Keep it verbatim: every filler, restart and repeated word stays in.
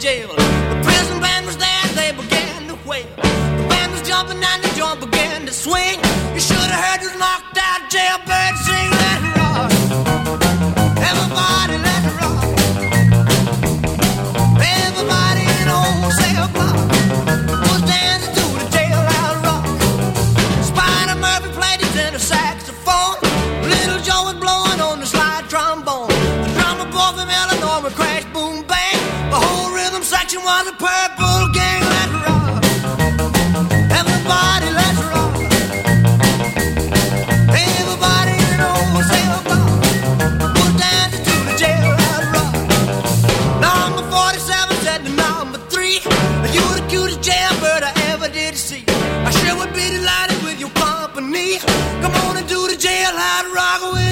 jail. The prison band was there, they began to wail. The band was jumping and the joint began to swing. You should have heard this knocked out jailbird sing. Let it rock, everybody let it rock. Everybody in old cell block was dancing to the jailhouse rock. Spider Murphy played his tenor saxophone. Little Joe was blowing on the slide trombone. The drummer boy from Illinois would crash, boom, bang. The whole rhythm section was a Purple Gang. Let's rock, everybody, let's rock. Everybody in old cell block was dancing to the jailhouse rock. Number forty-seven said to number three, you're the cutest jailbird I ever did see. I sure would be delighted with your company. Come on and do the jailhouse rock with